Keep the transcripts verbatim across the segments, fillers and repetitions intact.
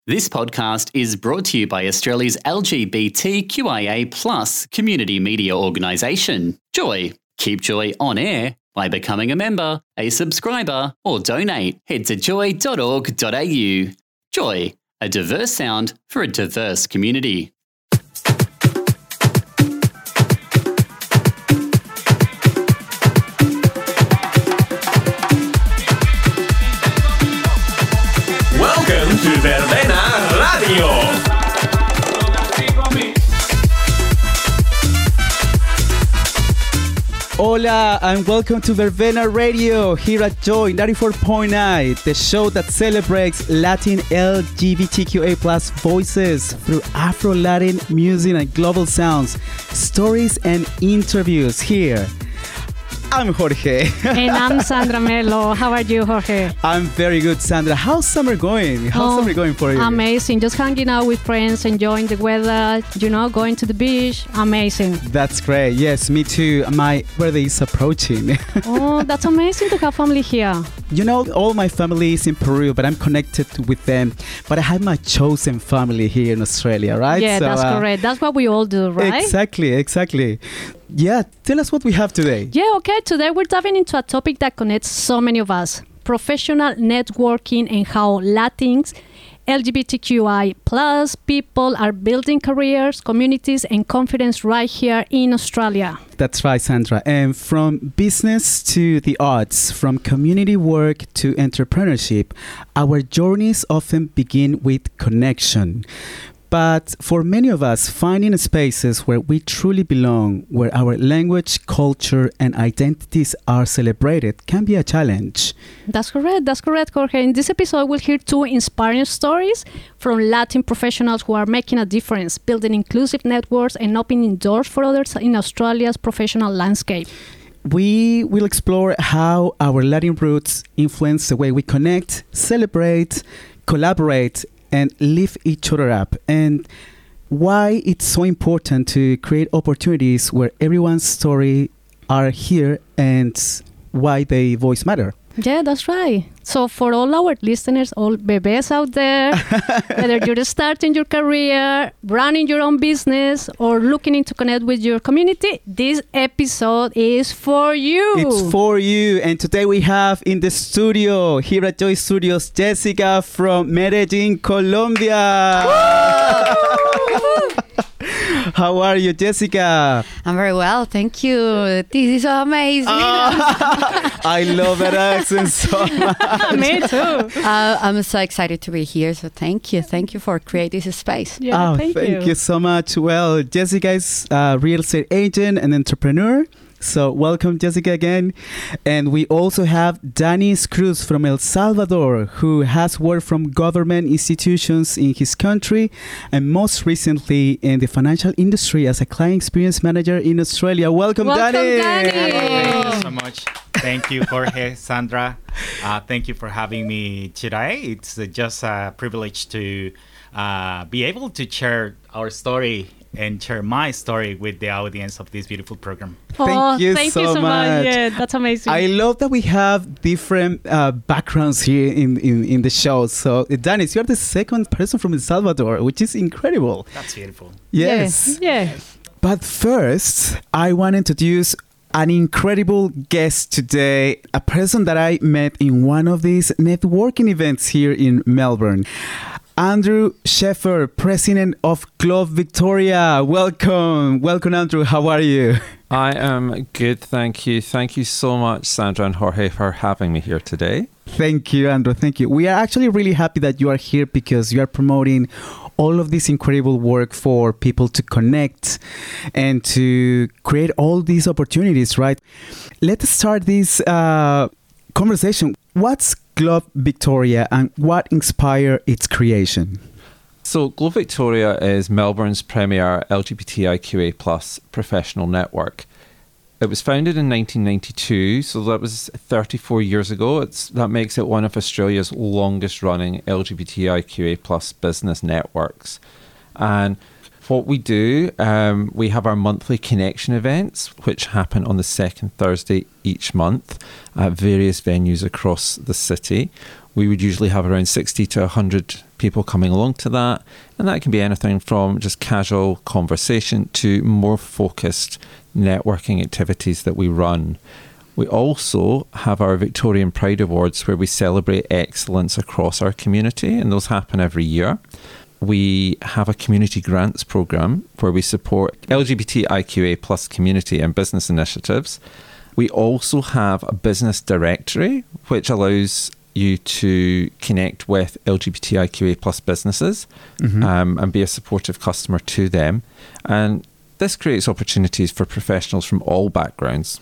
This podcast is brought to you by Australia's L G B T Q I A plus community media organisation, Joy. Keep Joy on air by becoming a member, a subscriber, or donate. Head to joy dot org dot a u. Joy, a diverse sound for a diverse community. Welcome to Verbena Radio. Hola and welcome to Verbena Radio here at Joy ninety-four point nine, the show that celebrates Latin L G B T Q A plus voices through Afro-Latin music and global sounds, stories and interviews here. I'm Jorge. And I'm Sandra Melo. How are you, Jorge? I'm very good, Sandra. How's summer going? How's oh, summer going for you? Amazing. Just hanging out with friends, enjoying the weather, you know, going to the beach. Amazing. That's great. Yes, me too. My birthday is approaching. Oh, that's amazing to have family here. You know, all my family is in Peru, but I'm connected with them. But I have my chosen family here in Australia, right? Yeah, so, that's uh, correct. That's what we all do, right? Exactly, exactly. Yeah, tell us what we have today. Yeah, okay. Today we're diving into a topic that connects so many of us. Professional networking and how Latins, L G B T Q I plus people are building careers, communities, and confidence right here in Australia. That's right, Sandra. And from business to the arts, from community work to entrepreneurship, our journeys often begin with connection. But for many of us, finding spaces where we truly belong, where our language, culture, and identities are celebrated can be a challenge. That's correct. That's correct, Jorge. In this episode, we'll hear two inspiring stories from Latin professionals who are making a difference, building inclusive networks and opening doors for others in Australia's professional landscape. We will explore how our Latin roots influence the way we connect, celebrate, collaborate, and lift each other up, and why it's so important to create opportunities where everyone's story are here and why their voice matter. Yeah, that's right. So for all our listeners, all bebés out there, whether you're starting your career, running your own business, or looking to connect with your community, this episode is for you. It's for you. And today we have in the studio, here at Joy Studios, Jessica from Medellin, Colombia. How are you, Jessica? I'm very well, thank you. This is amazing. Oh, I love that accent so much. Me too. Uh, I'm so excited to be here, so thank you. Thank you for creating this space. Yeah, oh, thank, thank you. you so much. Well, Jessica is a real estate agent and entrepreneur. So welcome, Jessica, again. And we also have Danis Cruz from El Salvador, who has worked from government institutions in his country and most recently in the financial industry as a client experience manager in Australia. Welcome, Welcome Dani. Dani. Thank you so much. Thank you, Jorge, Sandra. Uh, thank you for having me today. It's uh, just a privilege to uh, be able to share our story and share my story with the audience of this beautiful program. Oh, Thank you thank so you so much. much. Yeah, that's amazing. I love that we have different uh, backgrounds here in, in, in the show. So, Danis, you're the second person from El Salvador, which is incredible. That's beautiful. Yes. Yeah. But first, I want to introduce an incredible guest today, a person that I met in one of these networking events here in Melbourne. Andrew Sheffer, president of Globe Victoria. Welcome. Welcome, Andrew. How are you? I am good, thank you. Thank you so much, Sandra and Jorge, for having me here today. Thank you, Andrew. Thank you. We are actually really happy that you are here because you are promoting all of this incredible work for people to connect and to create all these opportunities, right? Let's start this uh, conversation. What's Globe Victoria and what inspired its creation? So Globe Victoria is Melbourne's premier L G B T I Q A plus professional network. It was founded in nineteen ninety-two, so that was thirty-four years ago. It's, that makes it one of Australia's longest running L G B T I Q A plus business networks. And what we do, um, we have our monthly connection events, which happen on the second Thursday each month at various venues across the city. We would usually have around sixty to one hundred people coming along to that. And that can be anything from just casual conversation to more focused networking activities that we run. We also have our Victorian Pride Awards where we celebrate excellence across our community, and those happen every year. We have a community grants program where we support L G B T I Q A plus community and business initiatives. We also have a business directory which allows you to connect with L G B T I Q A plus businesses mm-hmm. um, and be a supportive customer to them. And this creates opportunities for professionals from all backgrounds.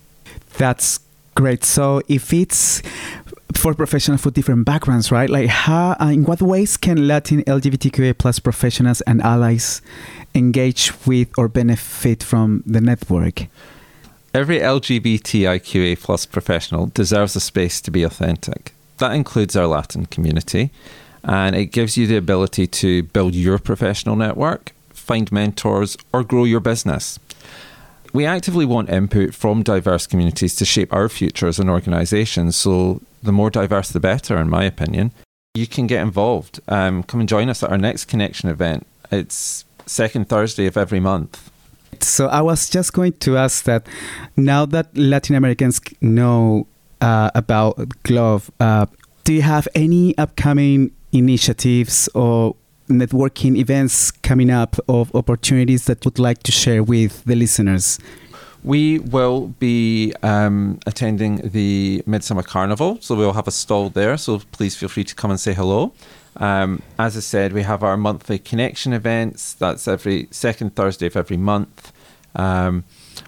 That's great. So if it's for professionals for different backgrounds, right? Like how, uh, in what ways can Latin L G B T Q A plus professionals and allies engage with or benefit from the network? Every L G B T I Q A plus professional deserves a space to be authentic. That includes our Latin community, and it gives you the ability to build your professional network, find mentors, or grow your business. We actively want input from diverse communities to shape our future as an organisation, so the more diverse the better, in my opinion. You can get involved. Um, come and join us at our next Connection event. It's second Thursday of every month. So I was just going to ask that now that Latin Americans know uh, about GLOVE, uh, do you have any upcoming initiatives or networking events coming up of opportunities that would like to share with the listeners? We will be um, attending the Midsummer Carnival, so we'll have a stall there, so please feel free to come and say hello. Um, as I said, we have our monthly Connection events. That's every second Thursday of every month. Um,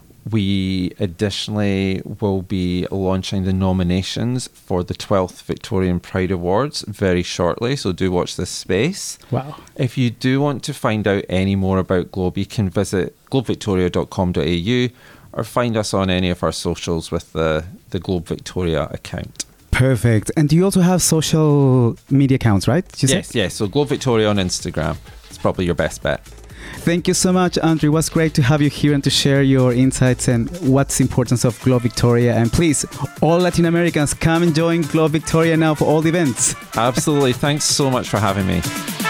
we additionally will be launching the nominations for the twelfth Victorian Pride Awards very shortly, so do watch this space. Wow. If you do want to find out any more about GLOVE, you can visit globe victoria dot com dot a u or find us on any of our socials with the, the Globe Victoria account. Perfect. And you also have social media accounts, right? You yes, said? yes. So Globe Victoria on Instagram. It's probably your best bet. Thank you so much, Andrew. It was great to have you here and to share your insights and what's the importance of GLOVE Victoria. And please, all Latin Americans, come and join GLOVE Victoria now for all the events. Absolutely. Thanks so much for having me.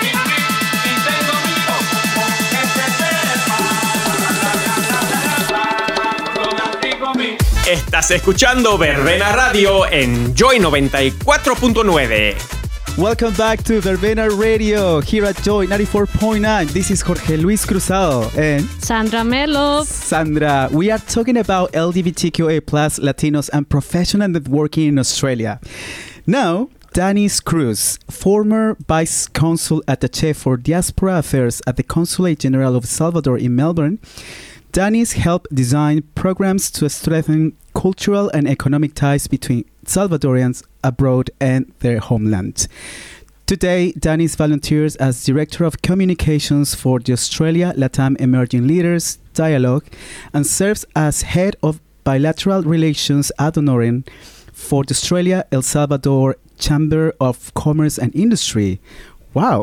Estás escuchando Verbena Radio en Joy noventa y cuatro punto nueve. Welcome back to Verbena Radio here at Joy ninety-four point nine. This is Jorge Luis Cruzado and Sandra Melo. Sandra, we are talking about L G B T Q A plus Latinos and professional networking in Australia. Now, Danis Cruz, former Vice Consul Attaché for Diaspora Affairs at the Consulate General of Salvador in Melbourne, Danis helped design programs to strengthen cultural and economic ties between Salvadorians abroad and their homeland. Today, Danis volunteers as Director of Communications for the Australia Latam Emerging Leaders Dialogue and serves as Head of Bilateral Relations ad honorem for the Australia El Salvador Chamber of Commerce and Industry. Wow.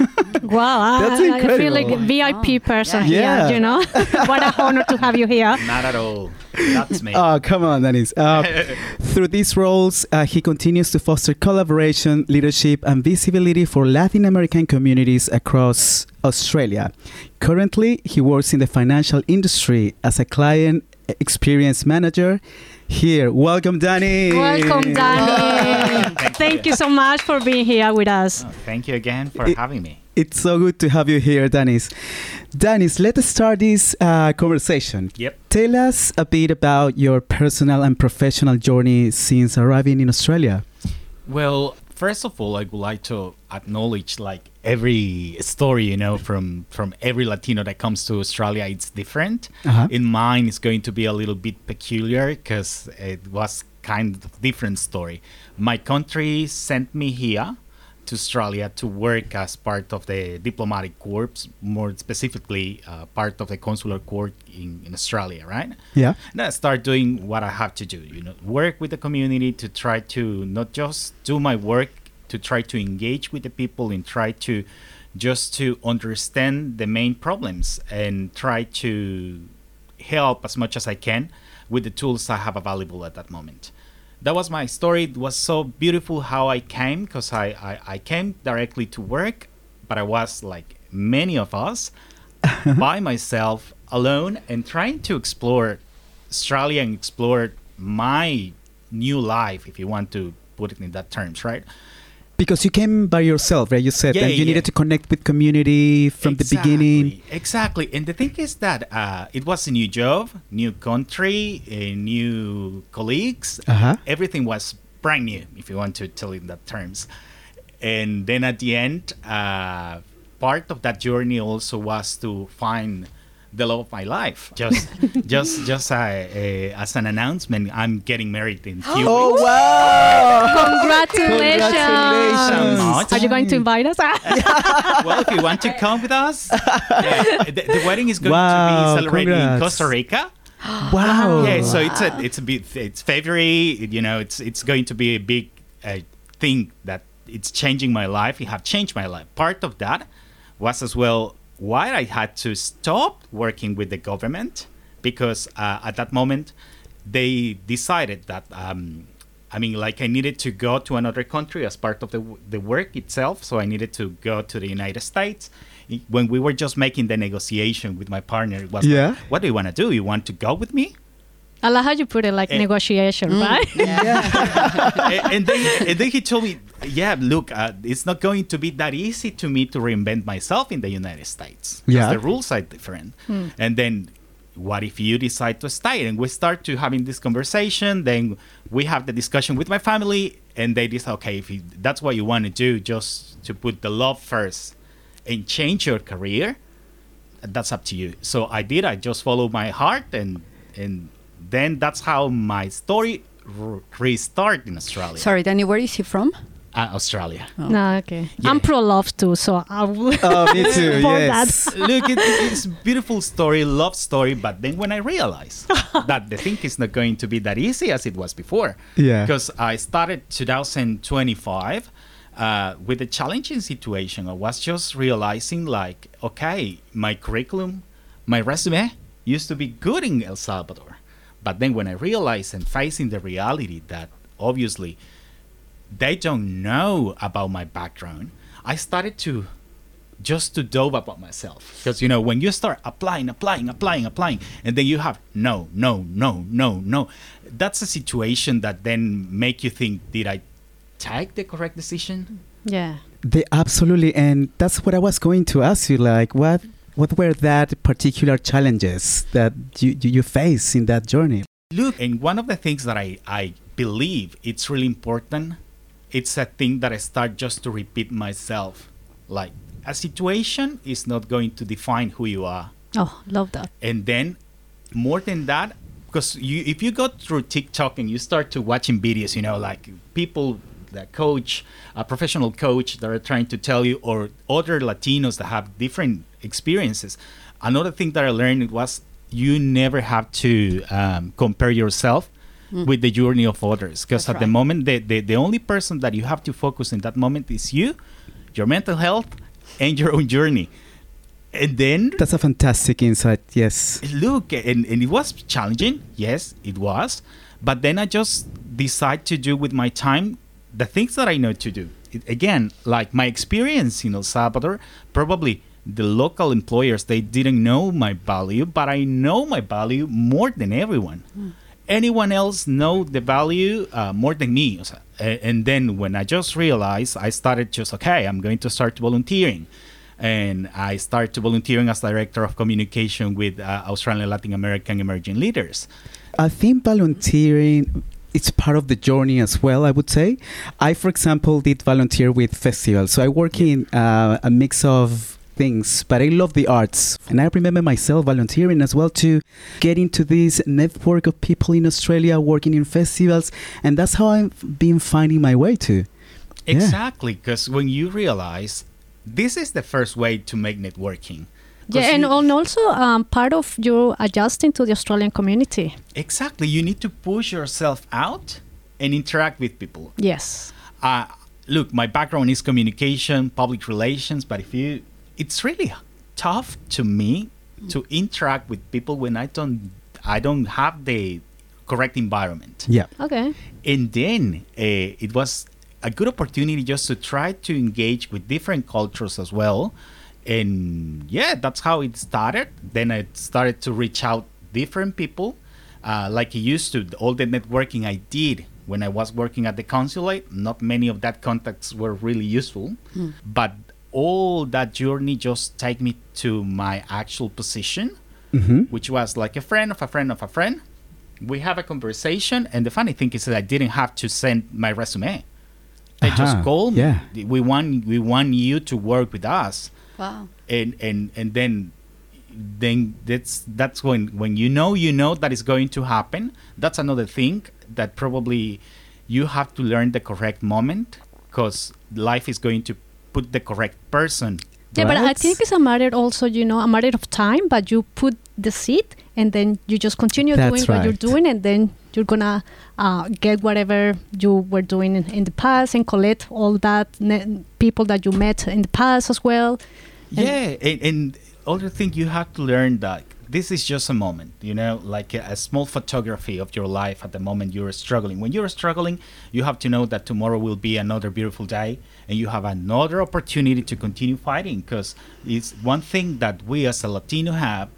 Wow. That's I, incredible. I feel like a V I P person Yeah. here, you know? What an honor to have you here. Not at all. That's me. Oh, come on, Danis. Uh, through these roles, uh, he continues to foster collaboration, leadership, and visibility for Latin American communities across Australia. Currently, he works in the financial industry as a client experience manager. Here, welcome, Danny. Welcome, Danny. Thank Thank you. you so much for being here with us. Oh, thank you again for It- having me. It's so good to have you here, Danis. Danis, let us start this uh, conversation. Yep. Tell us a bit about your personal and professional journey since arriving in Australia. Well, first of all, I would like to acknowledge like every story, you know, from from every Latino that comes to Australia, it's different. Uh-huh. In mine, it's going to be a little bit peculiar because it was kind of different story. My country sent me here to Australia to work as part of the diplomatic corps, more specifically uh, part of the consular corps in, in Australia, right? Yeah. And I start doing what I have to do, you know, work with the community to try to not just do my work, to try to engage with the people and try to just to understand the main problems and try to help as much as I can with the tools I have available at that moment. that was my story. It was so beautiful how I came, because I, I, I came directly to work, but I was like many of us, by myself, alone, and trying to explore Australia and explore my new life, if you want to put it in that terms, right? Because you came by yourself, right? You said, Yeah, and you yeah. needed to connect with community from the beginning. Exactly. And the thing is that uh, it was a new job, new country, uh, new colleagues. Uh-huh. Everything was brand new, if you want to tell it in that terms. And then at the end, uh, part of that journey also was to find the love of my life. Just, just, just uh, uh, as an announcement, I'm getting married in few Oh, weeks. wow! Congratulations. Congratulations. So much. Are you going to invite us? Well, if you want to come with us, yeah, the, the wedding is going Wow, to be celebrated in congrats. Costa Rica. Wow. Yeah, so it's a it's a bit it's February. You know, it's it's going to be a big uh, thing that it's changing my life. It have changed my life. Part of that was as well why I had to stop working with the government, because uh, at that moment they decided that um, I mean, like I needed to go to another country as part of the the work itself. So I needed to go to the United States. I- When we were just making the negotiation with my partner, it was Yeah. like, what do you want to do? You want to go with me? I like how you put it, like Eh. negotiation, right? and, and then and then he told me, yeah, look, uh, it's not going to be that easy to me to reinvent myself in the United States. 'Cause Yeah. the rules are different. And then, what if you decide to stay? And we start to having this conversation. Then we have the discussion with my family, and they decide, okay, if you, that's what you want to do, just to put the love first and change your career, that's up to you. So I did. I just followed my heart, and and then that's how my story r- restart in Australia. Sorry, Danny, where is he from? Uh, Australia. No, okay. Yeah. I'm pro love too, so I will. Oh, me too. support Yes. Look, it, it's a beautiful story, love story. But then when I realized that the thing is not going to be that easy as it was before, Yeah. because I started twenty twenty-five uh, with a challenging situation. I was just realizing, like, okay, my curriculum, my resume used to be good in El Salvador, but then when I realized and facing the reality that obviously they don't know about my background, I started to just to dove about myself. Because, you know, when you start applying, applying, applying, applying, and then you have no, no, no, no, no, that's a situation that then make you think, did I take the correct decision? Yeah. They absolutely, and that's what I was going to ask you. Like, what what were that particular challenges that you you, you face in that journey? Look, and one of the things that I, I believe it's really important, it's a thing that I start just to repeat myself. Like, a situation is not going to define who you are. Oh, love that. And then more than that, because you if you go through TikTok and you start to watching videos, you know, like people that coach, a professional coach that are trying to tell you, or other Latinos that have different experiences. Another thing that I learned was you never have to um, compare yourself with the journey of others, because That's at the right. moment the, the the only person that you have to focus in that moment is you, your mental health, and your own journey. And then That's a fantastic insight. Yes. look, and, and it was challenging. Yes, it was. But then I just decide to do with my time the things that I know to do. It, again, like my experience in El Salvador, probably the local employers, they didn't know my value, but I know my value more than everyone. Anyone else know the value uh, more than me. O sea, a- and then when I just realized, I started just, okay, I'm going to start volunteering. And I started volunteering as director of communication with uh, Australian Latin American emerging leaders. I think volunteering it's part of the journey as well, I would say. I, for example, did volunteer with festivals. So I work in uh, a mix of things, but I love the arts. And I remember myself volunteering as well to get into this network of people in Australia working in festivals. And that's how I've been finding my way to. Yeah. Exactly, because when you realize this is the first way to make networking. 'Cause Yeah, and you- on also um, part of you adjusting to the Australian community. Exactly, you need to push yourself out and interact with people. Yes. Uh, look, my background is communication, public relations, but if you, it's really tough to me to interact with people when I don't, I don't have the correct environment. Yeah. Okay. And then uh, it was a good opportunity just to try to engage with different cultures as well. And yeah, that's how it started. Then I started to reach out different people, uh, like I used to. All the networking I did when I was working at the consulate, not many of that contacts were really useful, Hmm. but all that journey just take me to my actual position, Mm-hmm. which was like a friend of a friend of a friend. We have a conversation, and the funny thing is that I didn't have to send my resume. They Aha, just called me. yeah. We want we want you to work with us, Wow. and and and then then that's that's when when you know you know that is going to happen. That's another thing that probably you have to learn the correct moment, because life is going to put the correct person. Yeah, but I Right. think it's a matter also, you know, a matter of time, but you put the seed and then you just continue That's doing what you're right. doing, and then you're gonna uh, get whatever you were doing in, in the past and collect all that ne- people that you met in the past as well. And- Yeah, and, and other thing you have to learn that this is just a moment, you know, like a, a small photography of your life at the moment you're struggling. When you're struggling, you have to know that tomorrow will be another beautiful day, and you have another opportunity to continue fighting, because it's one thing that we as a Latino have,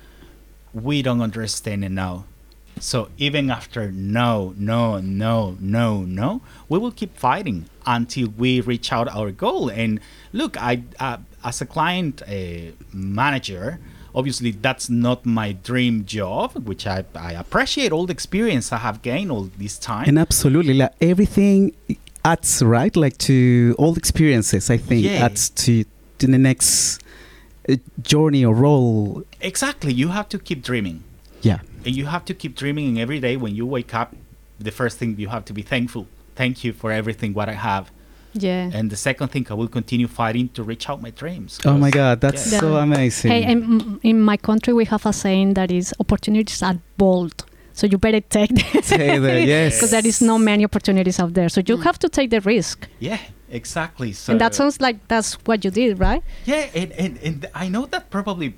we don't understand and know. So even after no, no, no, no, no, we will keep fighting until we reach out our goal. And look, I uh, as a client uh, manager, obviously that's not my dream job, which I, I appreciate all the experience I have gained all this time. And absolutely, like everything adds, right? Like to all the experiences, I think Yeah. adds to to the next uh, journey or role. Exactly, you have to keep dreaming. Yeah. And you have to keep dreaming, and every day when you wake up, the first thing you have to be thankful. Thank you for everything what I have. Yeah. And the second thing, I will continue fighting to reach out my dreams. Oh my 'cause- God, that's Yeah. so Yeah. amazing. Hey, in, in my country, we have a saying that is opportunities are bold. So you better take them. Say that, yes. Because there is no many opportunities out there. So you Mm. have to take the risk. Yeah, exactly. So And that sounds like that's what you did, right? yeah, and, and, and I know that probably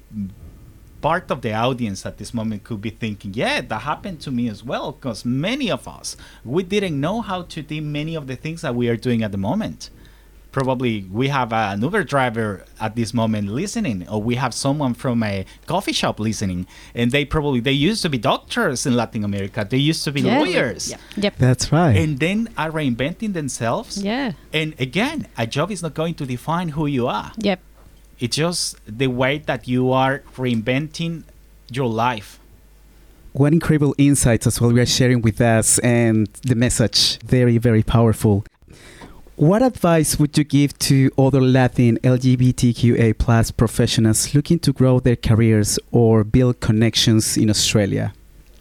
part of the audience at this moment could be thinking, yeah, that happened to me as well, because many of us, we didn't know how to do many of the things that we are doing at the moment. Probably we have an Uber driver at this moment listening, or we have someone from a coffee shop listening, and they probably, they used to be doctors in Latin America, they used to be Yeah. lawyers, Yeah. Yep. That's right. and then are reinventing themselves. Yeah. And again, a job is not going to define who you are. Yep. It's just the way that you are reinventing your life. What incredible insights as well we are sharing with us, and the message very, very powerful. What advice would you give to other Latin L G B T Q A plus professionals looking to grow their careers or build connections in Australia?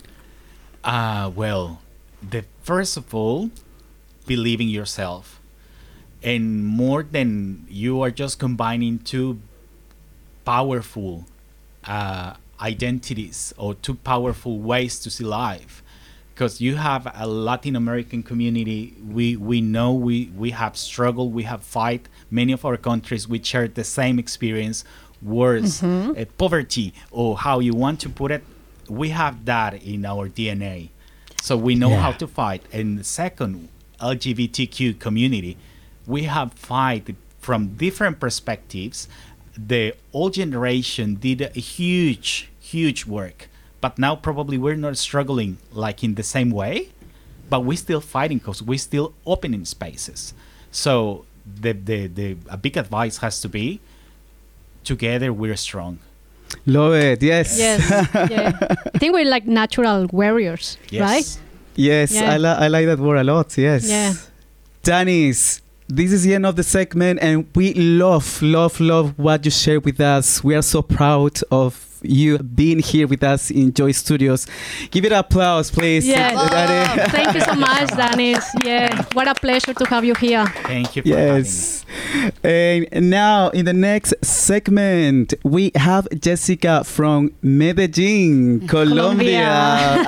Uh, well, the first of all, believe in yourself. And more than you are just combining two powerful uh, identities or two powerful ways to see life. Because you have a Latin American community, we, we know we, we have struggled, we have fight. Many of our countries, we share the same experience, wars, uh, poverty, or how you want to put it. We have that in our D N A. So we know Yeah. how to fight. And second, L G B T Q community, we have fight from different perspectives. The old generation did a huge, huge work. But now probably we're not struggling like in the same way, but we're still fighting because we're still opening spaces. So the, the, the a big advice has to be, together we're strong. Love it. Yes. Yes. Yeah. I think we're like natural warriors, right? Yes. Yes. Yeah. I, li- I like that word a lot. Yes. Yeah. Danis, this is the end of the segment, and we love, love, love what you share with us. We are so proud of you being here with us in Joy Studios. Give it applause, please. Yeah. Dani. Thank you so much, Danis. Yeah. What a pleasure to have you here. Thank you for Yes. And now, in the next segment, we have Jessica from Medellin, Colombia.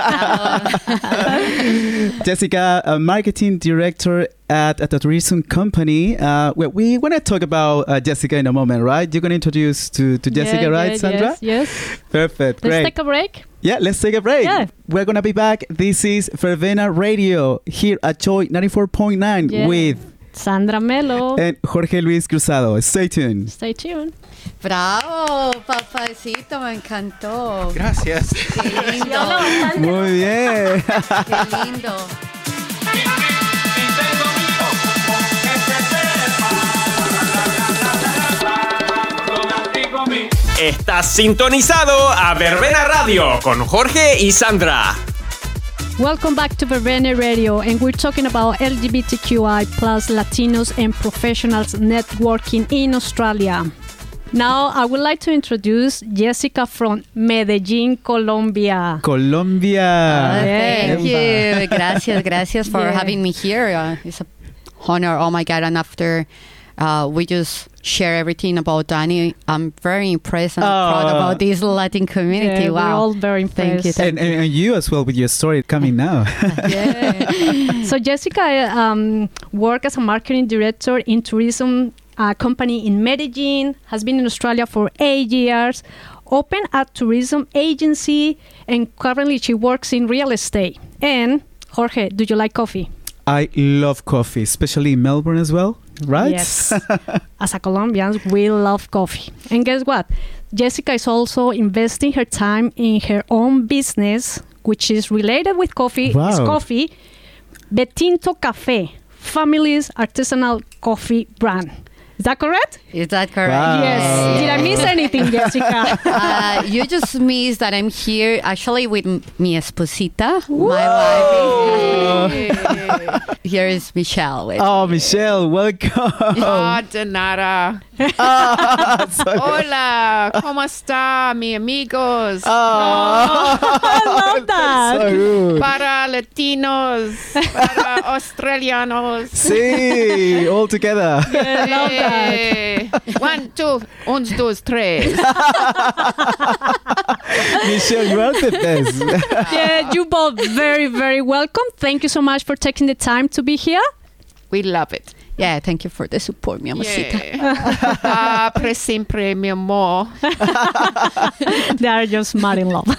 Jessica, a marketing director at, at a tourism company. Uh, well, we want to talk about uh, Jessica in a moment, right? You're going to introduce to, to Jessica, Yeah, right, yeah, Sandra? yes. yes. Perfect. Let's Great. take a break. Yeah, let's take a break. Yeah. We're going to be back. This is Verbena Radio here at Joy ninety-four point nine Yeah. with Sandra Melo. and Jorge Luis Cruzado. Stay tuned. Stay tuned. Bravo, papacito, me encantó. Gracias. Qué lindo, Muy bien. qué lindo. Estás sintonizado a Verbena Radio con Jorge y Sandra. Welcome back to Verbena Radio, and we're talking about L G B T Q I plus Latinos and professionals networking in Australia. Now, I would like to introduce Jessica from Medellin, Colombia. Colombia. Uh, Yeah. thank you. Gracias, gracias for Yeah. having me here. Uh, it's an honor. Oh my God. And after uh, we just share everything about Danny, I'm very impressed and proud Oh. about this Latin community. Yeah, wow. We're all very Thank you. impressed. And, and, and you as well with your story coming now. Yeah. So Jessica um, worked as a marketing director in tourism uh, company in Medellin, has been in Australia for eight years, opened a tourism agency, and currently she works in real estate. And Jorge, do you like coffee? I love coffee, especially in Melbourne as well, right? Yes. As a Colombians, we love coffee. And guess what? Jessica is also investing her time in her own business, which is related with coffee. Wow. It's coffee. Betinto Café, family's artisanal coffee brand. Is that correct? Is that correct? Wow. Yes. Did I miss anything, Jessica? Uh, you just missed that I'm here actually with m- mi esposita, my wife. Here is Michelle. With Oh, Michelle, welcome. Oh, de nada. Ah, sorry. Hola, ¿cómo está, mi amigos? Ah, I love that. so good. Para latinos, para australianos. Sí, all together. I love that. Eh, One, two, un, dos, tres. Michelle, you are the best. Yeah, you both very, very welcome. Thank you so much for taking the time to be here. We love it. Yeah, thank you for the support, mi amorcita. Yeah. Ah, pre siempre, mi amor. They are just mad in love.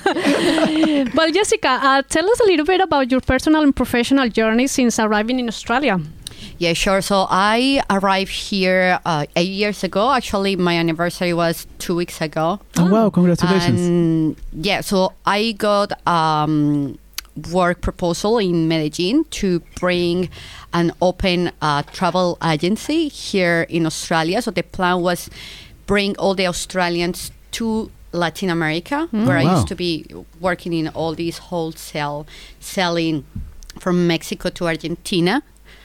Well, Jessica, uh, tell us a little bit about your personal and professional journey since arriving in Australia. Yeah, sure. So I arrived here uh, eight years ago. Actually, my anniversary was two weeks ago. Oh, wow, congratulations. And yeah, so I got um work proposal in Medellin to bring and open a travel agency here in Australia. So the plan was bring all the Australians to Latin America, where I Wow. used to be working in all these wholesale selling from Mexico to Argentina.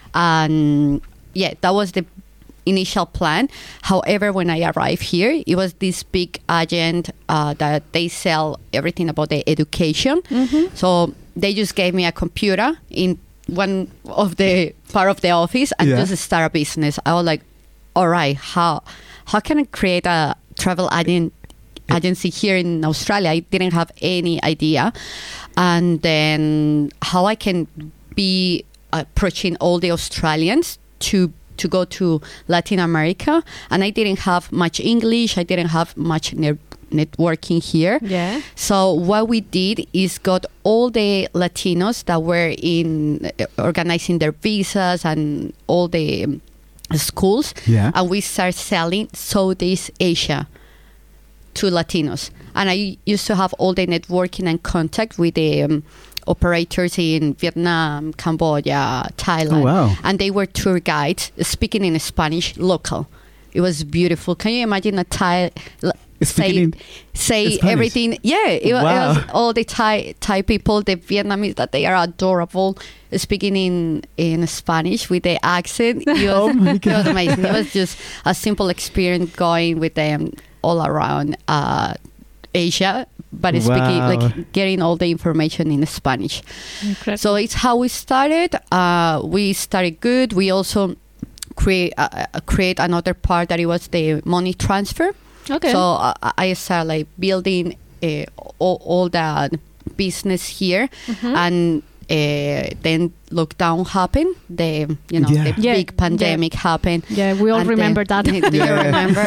And yeah, that was the initial plan. However, when I arrived here, it was this big agent uh, that they sell everything about the education. So they just gave me a computer in one of the part of the office and Yeah. just start a business. I was like, all right, how how can I create a travel agent agency here in Australia? I didn't have any idea. And then how I can be approaching all the Australians to to go to Latin America. And I didn't have much English. I didn't have much ne- networking here. Yeah. So what we did is got all the Latinos that were in uh, organizing their visas and all the um, schools, Yeah. and we start selling Southeast Asia to Latinos. And I used to have all the networking and contact with the um, operators in Vietnam, Cambodia, Thailand. Oh, wow. And they were tour guides speaking in Spanish local. It was beautiful. Can you imagine a Thai l- say Speaking in say Spanish? everything? Yeah, it, wa- it Wow. was all the Thai Thai people, the Vietnamese, that they are adorable, speaking in in Spanish with the accent. It was, Oh my it was God. amazing. It was just a simple experience going with them all around uh, Asia, but speaking Wow. like getting all the information in Spanish. Incredible. So it's how we started. Uh, we started good. We also create uh, uh, create another part that it was the money transfer. Okay. So uh, I started like building uh, all, all that business here, and Uh, then lockdown happened. The you know Yeah. the Yeah, big pandemic happened. Yeah, we all And remember then- that. Do you Yeah. remember?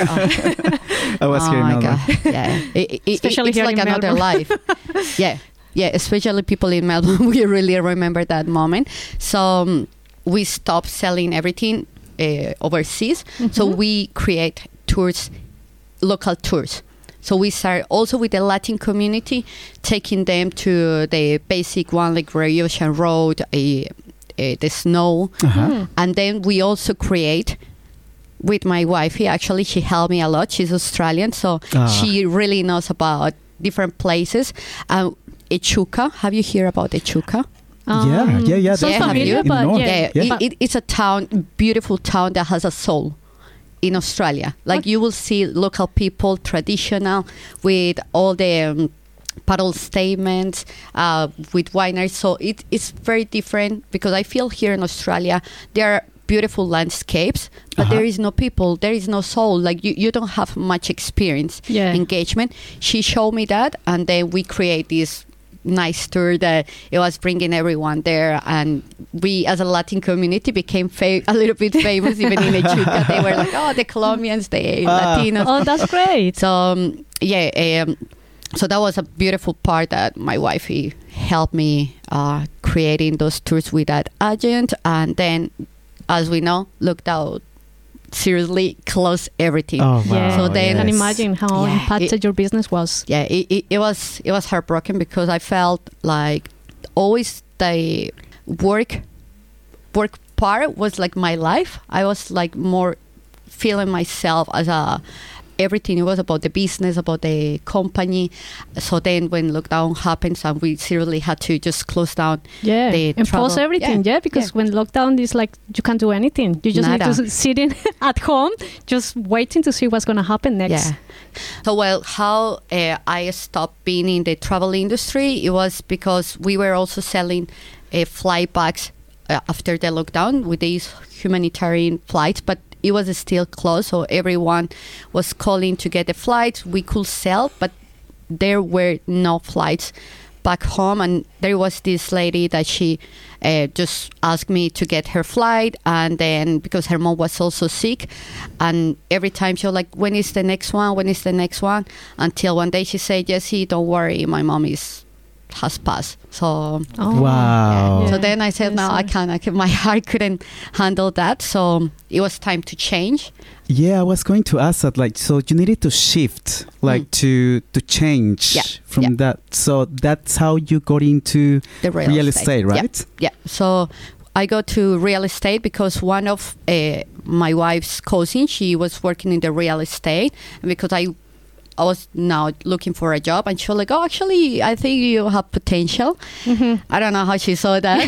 Oh. I was oh here in my Melbourne. God. Yeah, it, it, it, Especially it's here like in another Melbourne. life. yeah, yeah. Especially people in Melbourne, we really remember that moment. So um, we stopped selling everything uh, overseas. So we create tours, local tours. So we start also with the Latin community, taking them to the basic one like Grey Ocean Road, a, a, the snow, Uh-huh. and then we also create with my wifey. Actually, she helped me a lot. She's Australian, so Ah. she really knows about different places. Um, Echuca, have you heard about Echuca? Yeah, yeah, yeah, Sounds that's familiar, in the but north. yeah. Yeah, Yeah. It, it, it's a town, beautiful town that has a soul in Australia. Like you will see local people, traditional, with all the um, paddle statements, uh, with wineries. So it, it's very different because I feel here in Australia there are beautiful landscapes, but Uh-huh. there is no people, there is no soul. Like you, you don't have much experience, Yeah. engagement. She showed me that, and then we create this nice tour that it was bringing everyone there, and we as a Latin community became fa- a little bit famous even in Echuca. They were like, oh, the Colombians, the Ah. Latinos. Oh, that's great. So um, yeah, um, so that was a beautiful part that my wifey helped me uh, creating those tours with that agent, and then, as we know, looked out seriously closed everything. Oh, wow. Yeah. So then- I can yes. imagine how Yeah, impacted it- your business was. Yeah, it, it, it was it was heartbroken because I felt like always the work work part was like my life. I was like more feeling myself as a everything. It was about the business, about the company. So then when lockdown happens and we seriously had to just close down. Yeah, the and pause travel. everything. Yeah, Yeah, because yeah. when lockdown is like you can't do anything. You just Nada. need to sit in at home, just waiting to see what's going to happen next. Yeah. So, well, how uh, I stopped being in the travel industry, it was because we were also selling uh, flight bags uh, after the lockdown with these humanitarian flights, but it was still closed. So everyone was calling to get the flights. We could sell, but there were no flights back home. And there was this lady that she uh, just asked me to get her flight. And then because her mom was also sick, and every time she was like, when is the next one? When is the next one? Until one day she said, Jessie, don't worry, my mom is has passed. So Oh. Wow. so Yeah. then I said, Yeah, no, I sorry. can't. I can, my heart couldn't handle that. So it was time to change. Yeah, I was going to ask that. Like, so you needed to shift, like Mm. to to change Yeah, from yeah. that. So that's how you got into The real, real estate, Yeah, right? Yeah. So I go to real estate because one of uh, my wife's cousins, she was working in the real estate, and because I. I was now looking for a job, and she was like, "Oh, actually, I think you have potential." Mhm. I don't know how she saw that.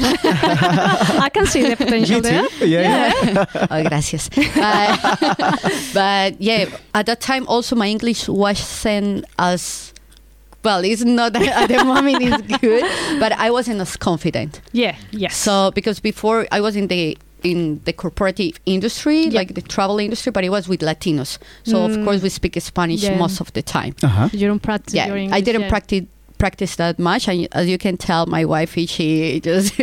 I can see the potential Me there. too. Yeah. yeah. Oh, gracias. But, but yeah, at that time also my English wasn't as well. It's not that at the moment it's good, but I wasn't as confident. Yeah. Yes. So because before I was in the in the corporative industry, Yep. like the travel industry, but it was with Latinos. So Mm. of course we speak Spanish Yeah. most of the time. Uh-huh. you don't practice Yeah, your English. I didn't yeah. practice practice that much, and as you can tell, my wife she just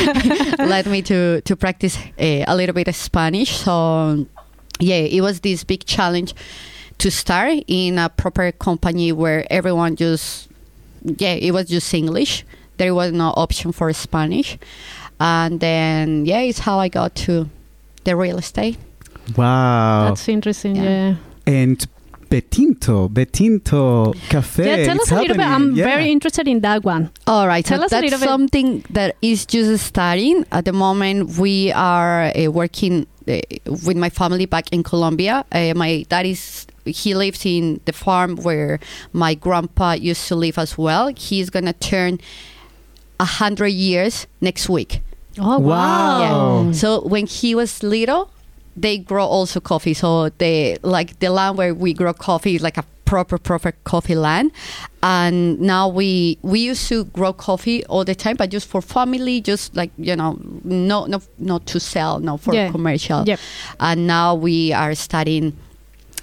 led me to to practice uh, a little bit of Spanish. So yeah, it was this big challenge to start in a proper company where everyone just yeah, it was just English. There was no option for Spanish, and then yeah, it's how I got to the real estate. Wow. That's interesting. Yeah. Yeah. And Betinto, Betinto Cafe. Yeah. Tell it's us a little bit. I'm happening. Yeah. very interested in that one. All right, Tell so us a that's little bit- something that is just starting. At the moment, we are uh, working uh, with my family back in Colombia. Uh, my dad is, he lives in the farm where my grandpa used to live as well. He's going to turn one hundred years next week. Oh wow. Wow. So when he was little, they grow also coffee. So they like the land where we grow coffee is like a proper proper coffee land. And now we we used to grow coffee all the time, but just for family, just like you know, no no not to sell, no for Yeah. commercial. Yep. And now we are starting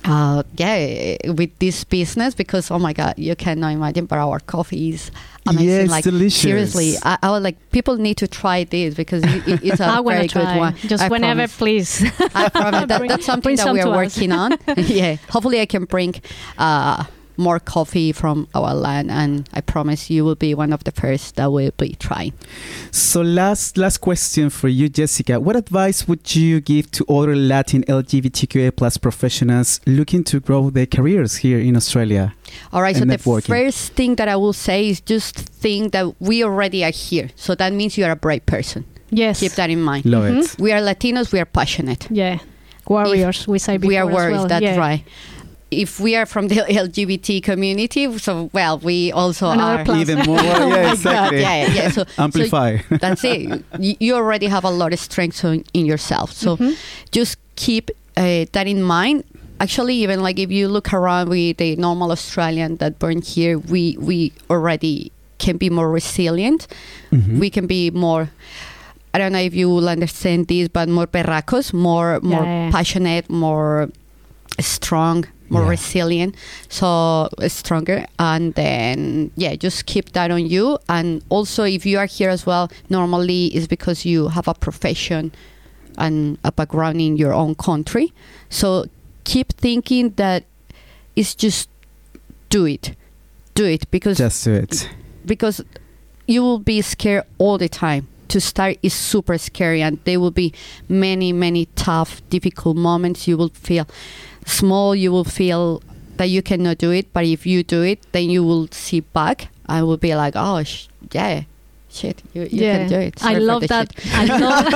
uh, yeah, with this business, because oh my God, you cannot imagine, but our coffee is amazing. Yes, like delicious. seriously, I, I was like, people need to try this because it, it- it's a I want very to try. good one. Just I whenever, promise. please. I promise that, Bring- that's something bring that some we are to us. working on. Yeah, hopefully I can bring uh, more coffee from our land, and I promise you will be one of the first that will be trying. So last last question for you, Jessica. What advice would you give to other Latin L G B T Q A plus professionals looking to grow their careers here in Australia? All right, so And the networking. first thing that I will say is just think that we already are here. So that means you are a brave person. Yes. Keep that in mind. Love Mhm. it. We are Latinos, we are passionate. Yeah. Warriors, we say before We are as warriors, well. that's yeah. right. If we are from the L G B T community, so well, we also Another are. plus. Even more. Oh Yeah, my God, exactly. yeah, yeah. So, Amplify. So that's it. You you already have a lot of strength in in yourself. So Mhm. just keep uh, that in mind. Actually, even like if you look around with the normal Australian that born here, we we already can be more resilient. Mhm. We can be more. I don't know if you will understand this, but more perracos, more more Yeah. passionate, more strong, more Yeah. resilient, so uh, stronger. And then yeah, just keep that on you. And also, if you are here as well, normally it's because you have a profession and a background in your own country. So keep thinking that it's just do it, do it because Just do it. because you will be scared all the time. To start is super scary, and there will be many, many tough, difficult moments. You will feel small. You will feel that you cannot do it. But if you do it, then you will see back. I will be like, oh, sh- yeah, shit, you, you yeah. can do it. I Sorry for love the that. shit. I love.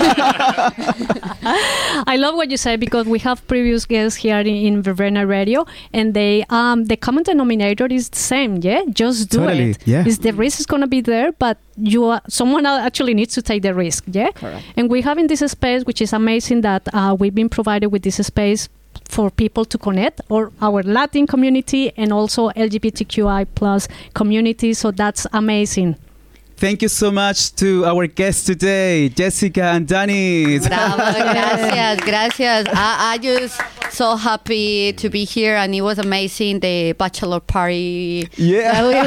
I love what you say, because we have previous guests here in, in Verbena Radio, and they um the common denominator is the same. Yeah, just do Totally, it. yeah. Is the risk is gonna be there, but you are, someone else actually needs to take the risk. Yeah, Correct. and we have in this space, which is amazing, that uh, we've been provided with this space for people to connect, or our Latin community and also L G B T Q I plus community. So that's amazing. Thank you so much to our guests today, Jessica and Danny. Bravo, gracias, gracias. I, I just so happy to be here, and it was amazing, the bachelor party Yeah. that we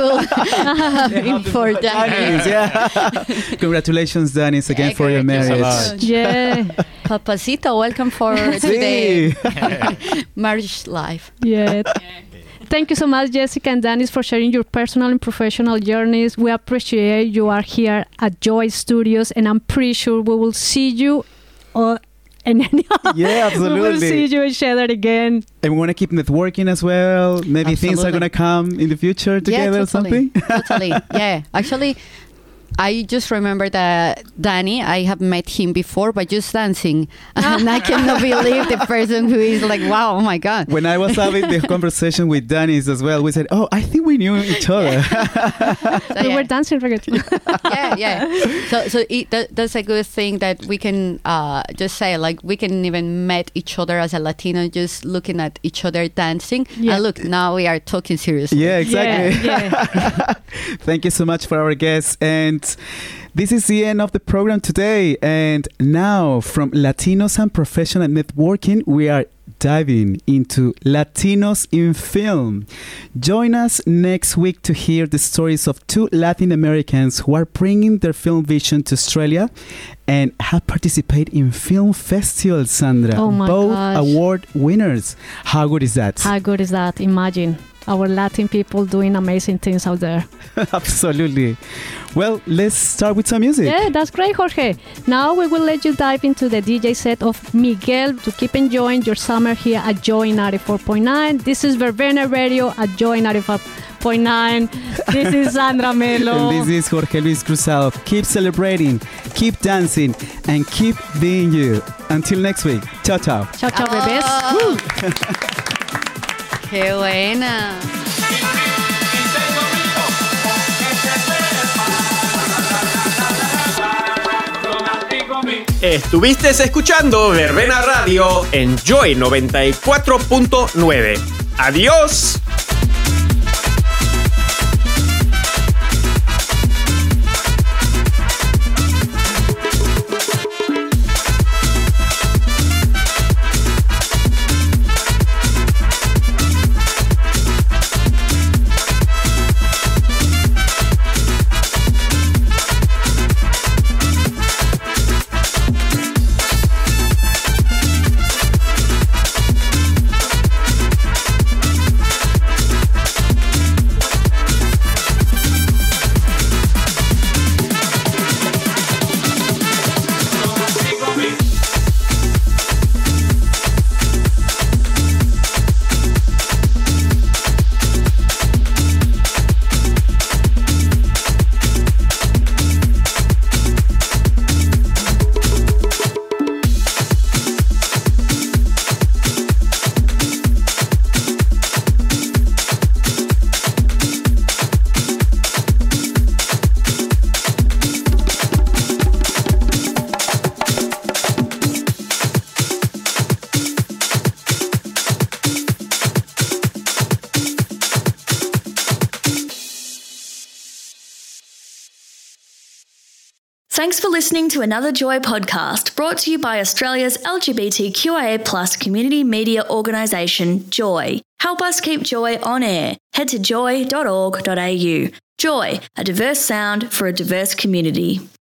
will have for Danny. Danis, yeah. Congratulations, Danis, again for your Thank you so marriage. much. Yeah, Papacito, welcome for Sí. today marriage life. yeah. Thank you so much, Jessica and Danis, for sharing your personal and professional journeys. We appreciate you are here at Joy Studios, and I'm pretty sure we will see you uh, and Yeah, we will see absolutely. you each other again. And we want to keep networking as well. Maybe things are Absolutely. going to come in the future together yeah, or totally, something. totally. Yeah, actually, I just remember that Danny, I have met him before, but just dancing. And I cannot believe the person who is like, wow, oh my God. When I was having the conversation with Danis as well, we said, oh, I think we knew each other. So, We yeah. were dancing reggaeton. yeah, yeah. So, so it, that, that's a good thing that we can uh, just say, like, we can even met each other as a Latino, just looking at each other dancing. Yeah. And look, now we are talking seriously. Yeah, exactly. Yeah, yeah. Thank you so much for our guests. And this is the end of the program today. And now, from Latinos and Professional Networking, we are diving into Latinos in Film. Join us next week to hear the stories of two Latin Americans who are bringing their film vision to Australia and have participated in film festivals, Sandra. Oh my Both gosh. award winners. How good is that? How good is that? Imagine our Latin people doing amazing things out there. Absolutely. Well, let's start with some music. Yeah, that's great, Jorge. Now we will let you dive into the D J set of Miguel to keep enjoying your summer here at Joy ninety-four point nine. This is Verbena Radio at Joy ninety-four point nine. This is Sandra Melo. And this is Jorge Luis Cruzado. Keep celebrating, keep dancing, and keep being you. Until next week. Ciao, ciao. Ciao, ciao, bebés. Oh. Qué buena. Estuviste escuchando Verbena Radio en Joy noventa y cuatro punto nueve. ¡Adiós! Thanks for listening to another Joy podcast brought to you by Australia's L G B T Q I A plus community media organisation, Joy. Help us keep Joy on air. Head to joy dot org dot a u. Joy, a diverse sound for a diverse community.